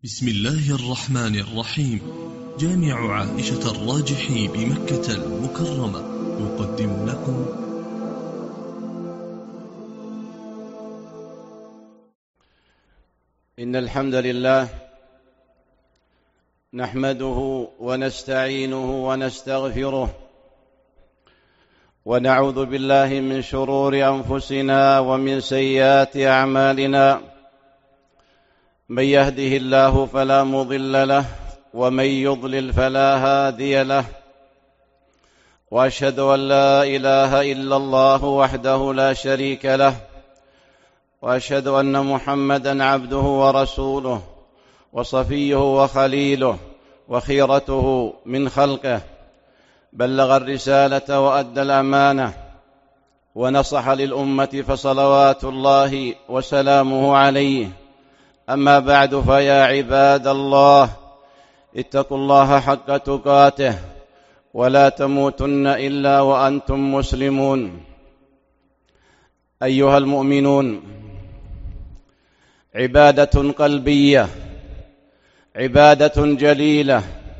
بسم الله الرحمن الرحيم. جامع عائشة الراجحي بمكة المكرمة يقدم لكم إن الحمد لله نحمده ونستعينه ونستغفره ونعوذ بالله من شرور أنفسنا ومن سيئات أعمالنا. من يهده الله فلا مضل له ومن يضلل فلا هادي له، وأشهد أن لا إله إلا الله وحده لا شريك له، وأشهد أن محمدًا عبده ورسوله وصفيه وخليله وخيرته من خلقه، بلغ الرسالة وأدى الأمانة ونصح للأمة فصلوات الله وسلامه عليه. أما بعد، فيا عباد الله اتقوا الله حق تقاته ولا تموتن إلا وأنتم مسلمون. أيها المؤمنون، عبادة قلبية، عبادة جليلة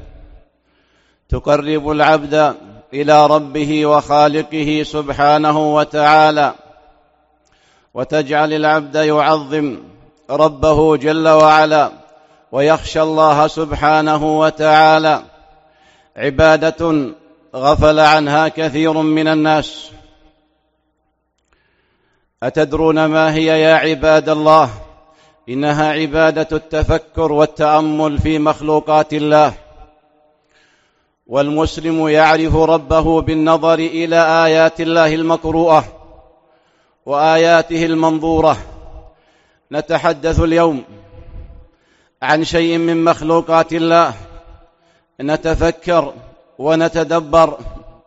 تقرب العبد إلى ربه وخالقه سبحانه وتعالى، وتجعل العبد يعظم ربه جل وعلا ويخشى الله سبحانه وتعالى. عبادة غفل عنها كثير من الناس. أتدرون ما هي يا عباد الله؟ إنها عبادة التفكر والتأمل في مخلوقات الله. والمسلم يعرف ربه بالنظر إلى آيات الله المقروءة وآياته المنظورة. نتحدث اليوم عن شيء من مخلوقات الله، نتفكر ونتدبر.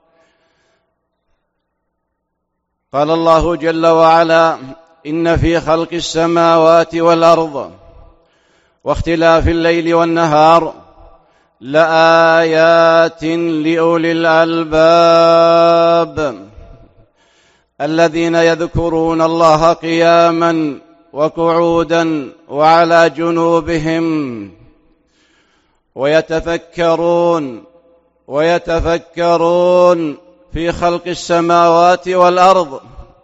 قال الله جل وعلا: إن في خلق السماوات والأرض واختلاف الليل والنهار لآيات لأولي الألباب الذين يذكرون الله قياما وقعودا وعلى جنوبهم ويتفكرون في خلق السماوات والأرض.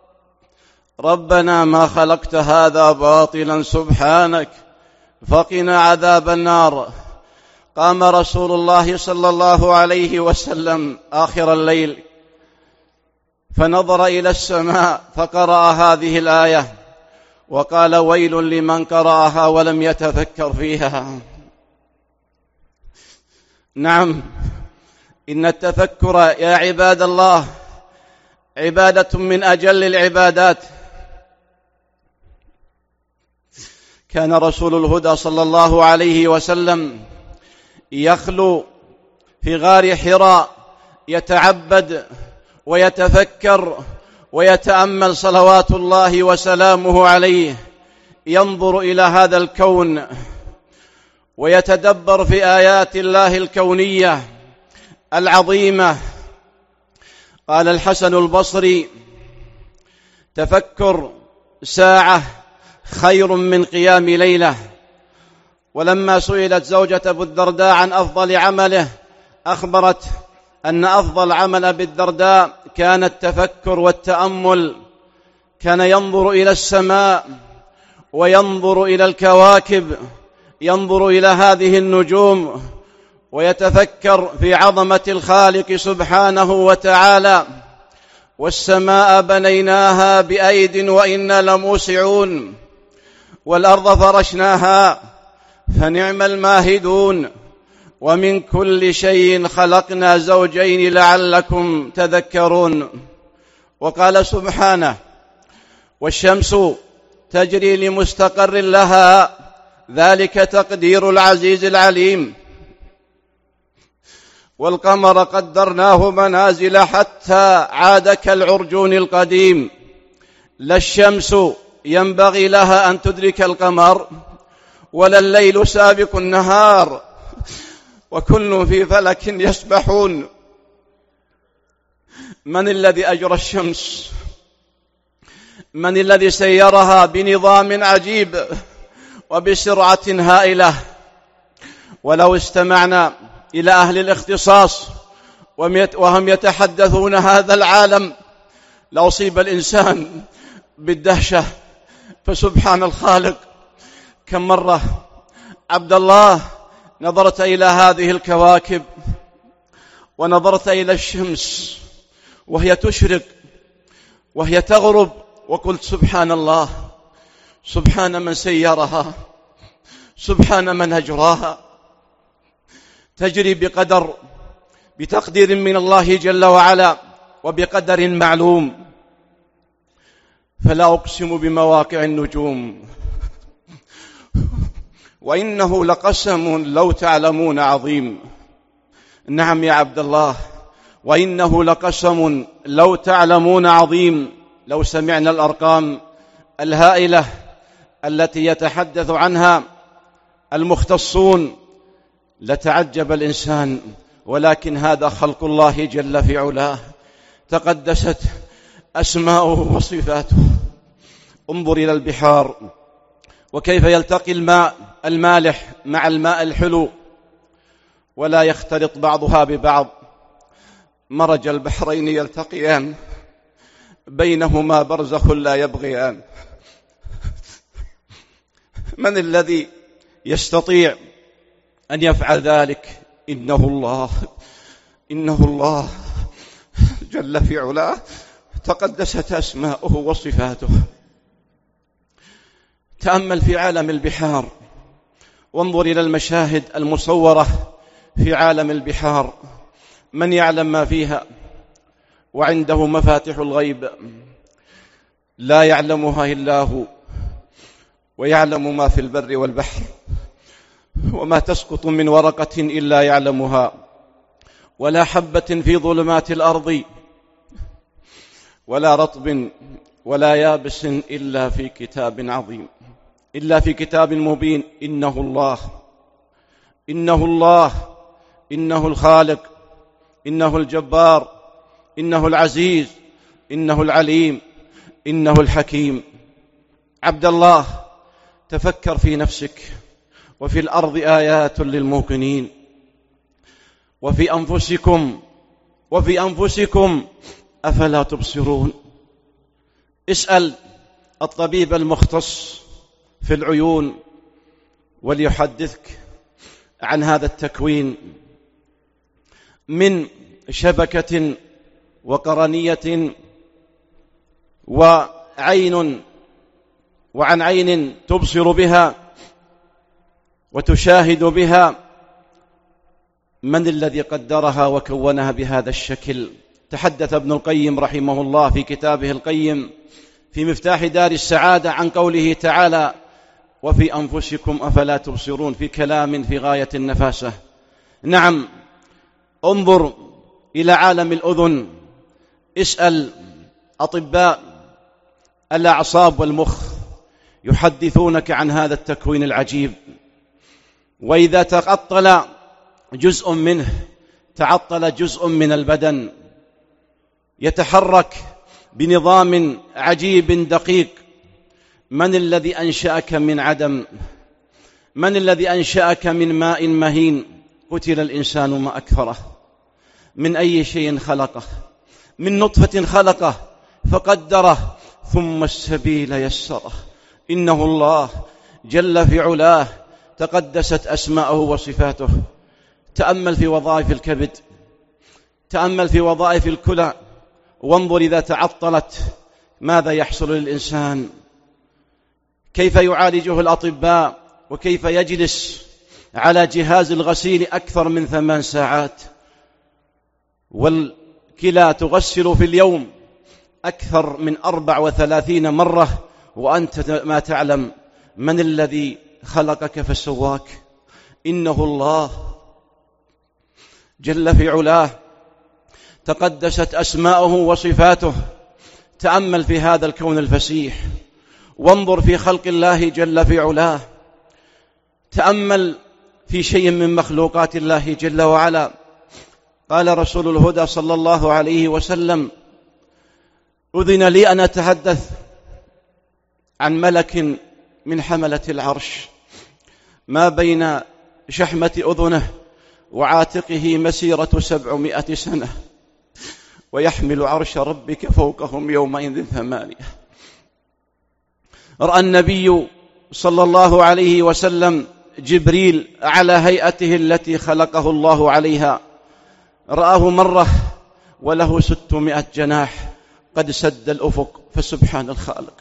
ربنا ما خلقت هذا باطلا سبحانك فقنا عذاب النار. قام رسول الله صلى الله عليه وسلم آخر الليل فنظر إلى السماء فقرأ هذه الآية وقال: ويل لمن قرأها ولم يتفكر فيها. نعم، إن التفكر يا عباد الله عبادة من أجل العبادات. كان رسول الهدى صلى الله عليه وسلم يخلو في غار حراء يتعبد ويتفكر ويتأمل صلوات الله وسلامه عليه، ينظر إلى هذا الكون ويتدبر في آيات الله الكونية العظيمة. قال الحسن البصري: تفكر ساعة خير من قيام ليلة. ولما سئلت زوجة أبي الدرداء عن أفضل عمله أخبرت أن أفضل عمل أبي الدرداء كان التفكر والتأمل. كان ينظر إلى السماء وينظر إلى الكواكب، ينظر إلى هذه النجوم ويتفكر في عظمة الخالق سبحانه وتعالى. والسماء بنيناها بأيد وإنا لموسعون، والأرض فرشناها فنعم الماهدون، ومن كل شيء خلقنا زوجين لعلكم تذكرون. وقال سبحانه: والشمس تجري لمستقر لها ذلك تقدير العزيز العليم. والقمر قدرناه منازل حتى عاد كالعرجون القديم. لا الشمس ينبغي لها أن تدرك القمر ولا الليل سابق النهار، وكل في فلك يسبحون. من الذي أجرى الشمس؟ من الذي سيرها بنظام عجيب وبسرعة هائلة ولو استمعنا إلى أهل الاختصاص وهم يتحدثون هذا العالم لأصيب الإنسان بالدهشة. فسبحان الخالق، كم مرة عبد الله نظرت إلى هذه الكواكب ونظرت إلى الشمس وهي تشرق وهي تغرب، وقلت سبحان الله، سبحان من سيرها، سبحان من أجراها، تجري بتقدير من الله جل وعلا وبقدر معلوم. فلا أقسم بمواقع النجوم وإنه لقسم لو تعلمون عظيم. نعم يا عبد الله، وإنه لقسم لو تعلمون عظيم. لو سمعنا الأرقام الهائلة التي يتحدث عنها المختصون لتعجب الإنسان، ولكن هذا خلق الله جل في علاه، تقدست أسماؤه وصفاته. انظر إلى البحار وكيف يلتقي الماء المالح مع الماء الحلو ولا يختلط بعضها ببعض. مرج البحرين يلتقيان بينهما برزخ لا يبغيان. من الذي يستطيع أن يفعل ذلك؟ إنه الله جل في علاه، تقدست أسماؤه وصفاته. تأمل في عالم البحار وانظر إلى المشاهد المصورة في عالم البحار. من يعلم ما فيها؟ وعنده مفاتح الغيب لا يعلمها إلا هو، ويعلم ما في البر والبحر، وما تسقط من ورقة إلا يعلمها، ولا حبة في ظلمات الأرض، ولا رطب ولا يابس إلا في كتاب عظيم، إلا في كتاب مبين. إنه الله، إنه الخالق، إنه الجبار، إنه العزيز، إنه العليم، إنه الحكيم. عبد الله، تفكر في نفسك، وفي الأرض آيات للموقنين، وفي أنفسكم أفلا تبصرون. اسأل الطبيب المختص في العيون وليحدثك عن هذا التكوين من شبكة وقرنية وعن عين تبصر بها وتشاهد بها. من الذي قدرها وكونها بهذا الشكل؟ تحدث ابن القيم رحمه الله في كتابه القيم في مفتاح دار السعادة عن قوله تعالى: وفي أنفسكم أفلا تبصرون، في كلام في غاية النفاسة. نعم، انظر إلى عالم الأذن، اسأل أطباء الأعصاب والمخ يحدثونك عن هذا التكوين العجيب. وإذا تعطل جزء منه تعطل جزء من البدن، يتحرك بنظام عجيب دقيق. من الذي أنشأك من عدم؟ من الذي أنشأك من ماء مهين؟ قتل الإنسان ما أكفره. من أي شيء خلقه؟ من نطفة خلقه فقدره ثم السبيل يسره. إنه الله جل في علاه، تقدست أسماءه وصفاته. تأمل في وظائف الكبد، تأمل في وظائف الكلى، وانظر إذا تعطلت ماذا يحصل للإنسان، كيف يعالجه الأطباء، وكيف يجلس على جهاز الغسيل أكثر من 8 ساعات، والكلى تغسل في اليوم أكثر من 34 مرة وأنت ما تعلم. من الذي خلقك فسواك؟ إنه الله جل في علاه، تقدست أسماؤه وصفاته. تأمل في هذا الكون الفسيح، وانظر في خلق الله جل في علاه، تأمل في شيء من مخلوقات الله جل وعلا. قال رسول الهدى صلى الله عليه وسلم: أذن لي أن أتحدث عن ملك من حملة العرش ما بين شحمة أذنه وعاتقه مسيرة 700 سنة، ويحمل عرش ربك فوقهم يومئذ 8. رأى النبي صلى الله عليه وسلم جبريل على هيئته التي خلقه الله عليها، رآه مرة وله 600 جناح قد سد الأفق، فسبحان الخالق.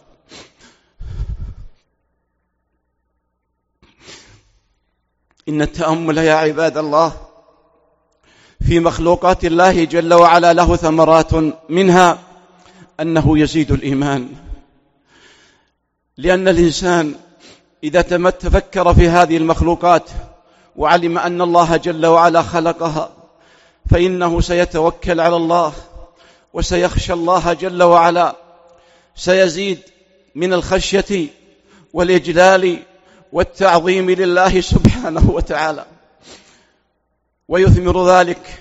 إن التأمل يا عباد الله في مخلوقات الله جل وعلا له ثمرات، منها أنه يزيد الإيمان، لأن الإنسان إذا تفكر في هذه المخلوقات وعلم أن الله جل وعلا خلقها، فإنه سيتوكل على الله وسيخشى الله جل وعلا، سيزيد من الخشية والإجلال والتعظيم لله سبحانه وتعالى. ويثمر ذلك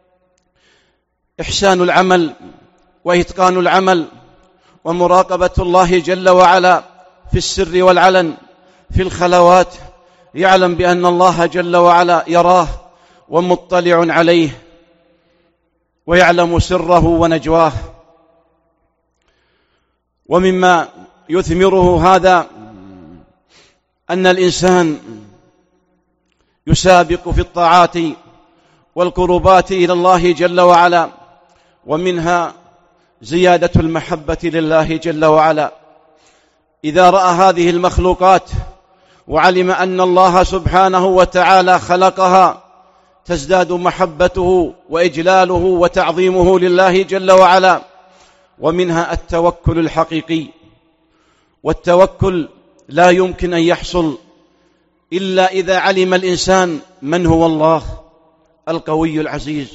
إحسان العمل وإتقان العمل ومراقبة الله جل وعلا في السر والعلن، في الخلوات يعلم بأن الله جل وعلا يراه ومطلع عليه ويعلم سره ونجواه. ومما يثمره هذا أن الإنسان يسابق في الطاعات والقربات إلى الله جل وعلا، ومنها زيادة المحبة لله جل وعلا. إذا رأى هذه المخلوقات وعلم أن الله سبحانه وتعالى خلقها، تزداد محبته وإجلاله وتعظيمه لله جل وعلا. ومنها التوكل الحقيقي، والتوكل لا يمكن أن يحصل إلا إذا علم الإنسان من هو الله القوي العزيز.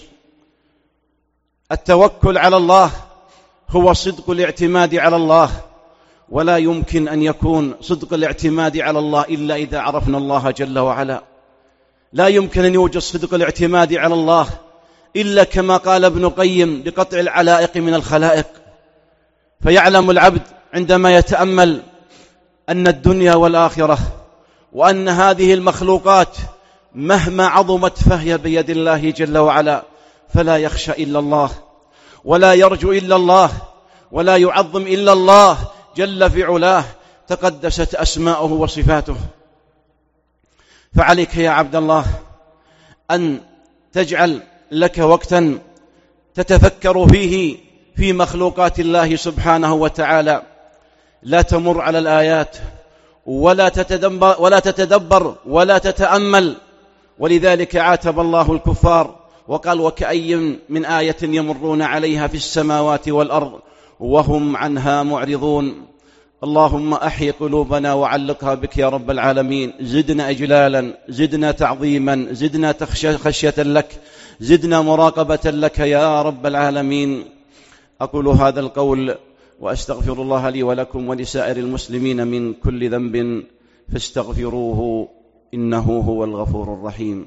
التوكل على الله هو صدق الاعتماد على الله، ولا يمكن أن يكون صدق الاعتماد على الله إلا إذا عرفنا الله جل وعلا. لا يمكن أن يوجد صدق الاعتماد على الله إلا كما قال ابن قيم بقطع العلائق من الخلائق. فيعلم العبد عندما يتأمل أن الدنيا والآخرة وأن هذه المخلوقات مهما عظمت فهي بيد الله جل وعلا، فلا يخشى إلا الله ولا يرجو إلا الله ولا يعظم إلا الله جل في علاه، تقدست أسماؤه وصفاته. فعليك يا عبد الله أن تجعل لك وقتا تتفكر فيه في مخلوقات الله سبحانه وتعالى، لا تمر على الآيات ولا تتدبر ولا تتأمل. ولذلك عاتب الله الكفار وقال: وكأي من آية يمرون عليها في السماوات والأرض وهم عنها معرضون. اللهم أحي قلوبنا وعلقها بك يا رب العالمين. زدنا إجلالا، زدنا تعظيما، زدنا خشية لك، زدنا مراقبة لك يا رب العالمين. أقول هذا القول وأستغفر الله لي ولكم ولسائر المسلمين من كل ذنب فاستغفروه إنه هو الغفور الرحيم.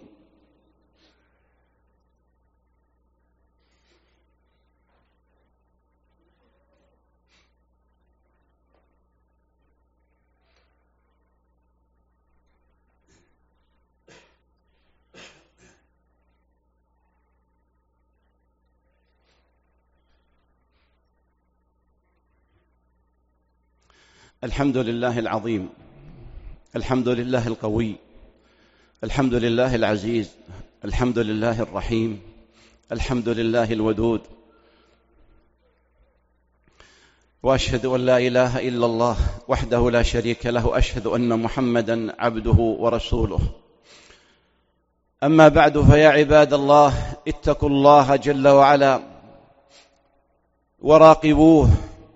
الحمد لله العظيم، الحمد لله القوي، الحمد لله العزيز، الحمد لله الرحيم، الحمد لله الودود. وأشهد أن لا إله إلا الله وحده لا شريك له، أشهد أن محمدا عبده ورسوله. أما بعد، فيا عباد الله اتقوا الله جل وعلا وراقبوه،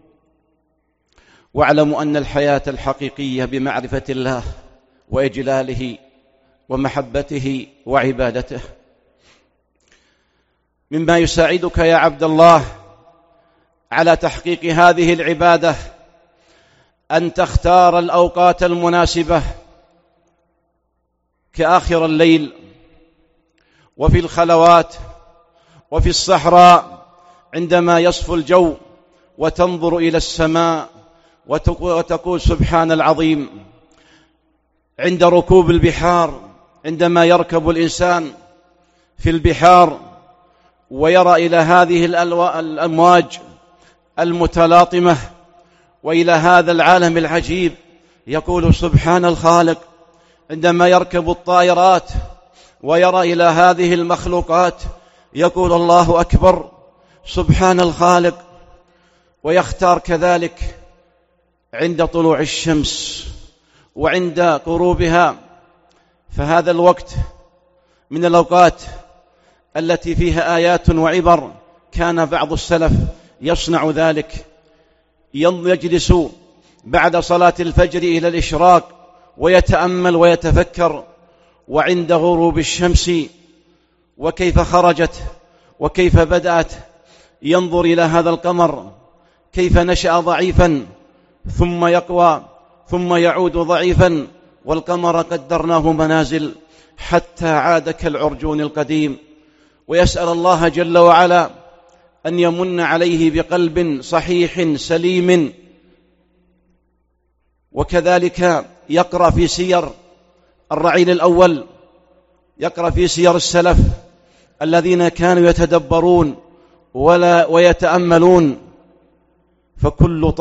واعلموا أن الحياة الحقيقية بمعرفة الله وإجلاله ومحبته وعبادته. مما يساعدك يا عبد الله على تحقيق هذه العبادة أن تختار الأوقات المناسبة كآخر الليل وفي الخلوات وفي الصحراء، عندما يصفو الجو وتنظر إلى السماء وتقول سبحان العظيم، عند ركوب البحار عندما يركب الإنسان في البحار ويرى إلى هذه الأمواج المتلاطمة وإلى هذا العالم العجيب يقول سبحان الخالق. عندما يركب الطائرات ويرى إلى هذه المخلوقات يقول الله أكبر سبحان الخالق. ويختار كذلك عند طلوع الشمس وعند غروبها، فهذا الوقت من الأوقات التي فيها آيات وعبر. كان بعض السلف يصنع ذلك، يجلس بعد صلاة الفجر إلى الإشراق ويتأمل ويتفكر، وعند غروب الشمس وكيف خرجت وكيف بدأت ينظر إلى هذا القمر كيف نشأ ضعيفا ثم يقوى ثم يعود ضعيفا، والقمر قدرناه منازل حتى عاد كالعرجون القديم. ويسأل الله جل وعلا أن يمن عليه بقلب صحيح سليم. وكذلك يقرأ في سير الرعيل الأول، يقرأ في سير السلف الذين كانوا يتدبرون ويتأملون. فكل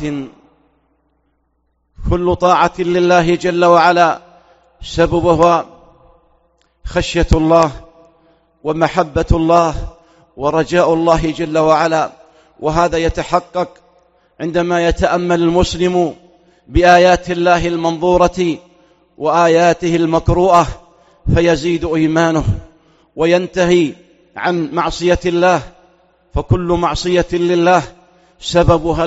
طاعة لله جل وعلا سببها خشية الله ومحبة الله ورجاء الله جل وعلا. وهذا يتحقق عندما يتأمل المسلم بآيات الله المنظورة وآياته المقروءة، فيزيد إيمانه وينتهي عن معصية الله. فكل معصية لله سببها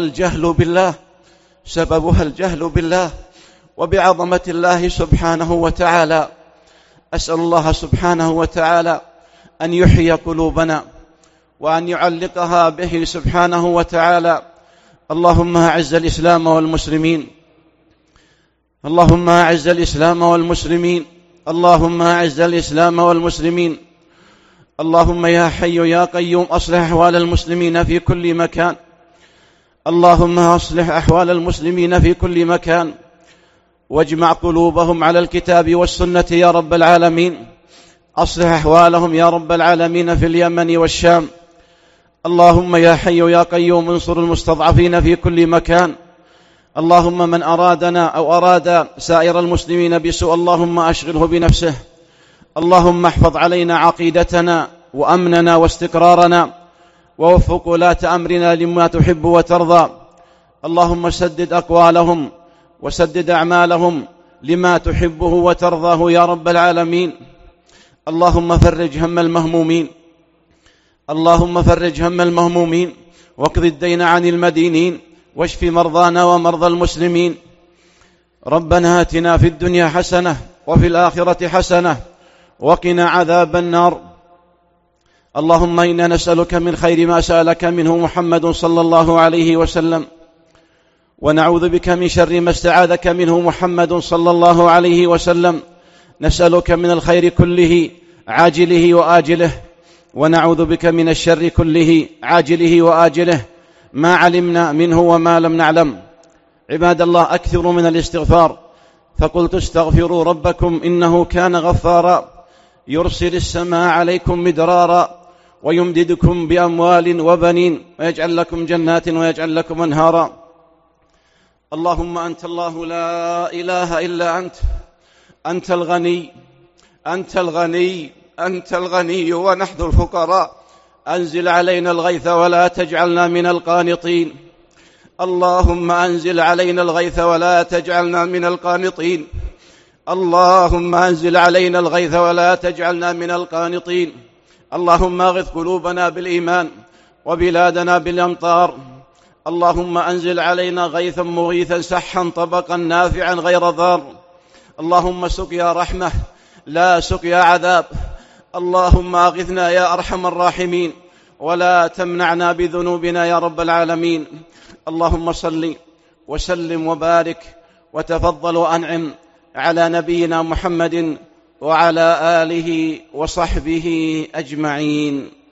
الجهل بالله وبعظمة الله سبحانه وتعالى. أسأل الله سبحانه وتعالى أن يحيي قلوبنا وأن يعلقها به سبحانه وتعالى. اللهم أعز الإسلام والمسلمين، اللهم أعز الإسلام والمسلمين، اللهم أعز الإسلام والمسلمين. اللهم يا حي يا قيوم أصلح أحوال المسلمين في كل مكان، اللهم أصلح أحوال المسلمين في كل مكان، واجمع قلوبهم على الكتاب والسنة يا رب العالمين. أصلح أحوالهم يا رب العالمين في اليمن والشام. اللهم يا حي يا قيوم انصر المستضعفين في كل مكان. اللهم من أرادنا أو أراد سائر المسلمين بسوء اللهم أشغله بنفسه. اللهم احفظ علينا عقيدتنا وأمننا واستقرارنا، ووفق ولاة أمرنا لما تحب وترضى. اللهم سدد أقوالهم وسدد أعمالهم لما تحبه وترضاه يا رب العالمين. اللهم فرج هم المهمومين، اللهم فرج هم المهمومين، واقض الدين عن المدينين، واشف مرضانا ومرضى المسلمين. ربنا آتنا في الدنيا حسنة وفي الآخرة حسنة وقنا عذاب النار. اللهم إنا نسألك من خير ما سألك منه محمد صلى الله عليه وسلم، ونعوذ بك من شر ما استعاذك منه محمد صلى الله عليه وسلم. نسألك من الخير كله عاجله وآجله، ونعوذ بك من الشر كله عاجله وآجله، ما علمنا منه وما لم نعلم. عباد الله، أكثروا من الاستغفار، فقلت استغفروا ربكم إنه كان غفارا، يرسل السماء عليكم مدرارا، ويمددكم بأموال وبنين، ويجعل لكم جنات ويجعل لكم أنهارا. اللهم أنت الله لا إله إلا أنت، أنت الغني، أنت الغني، أنت الغني ونحن الفقراء. أنزل علينا الغيث ولا تجعلنا من القانطين. اللهم أنزل علينا الغيث ولا تجعلنا من القانطين. اللهم أنزل علينا الغيث ولا تجعلنا من القانطين. اللهم اغث قلوبنا بالإيمان وبلادنا بالأمطار. اللهم أنزل علينا غيثا مغيثا سحا طبقا نافعا غير ضار. اللهم سقيا رحمة لا سقيا عذاب. اللهم أغثنا يا أرحم الراحمين، ولا تمنعنا بذنوبنا يا رب العالمين. اللهم صل وسلم وبارك وتفضل وأنعم على نبينا محمد وعلى آله وصحبه أجمعين.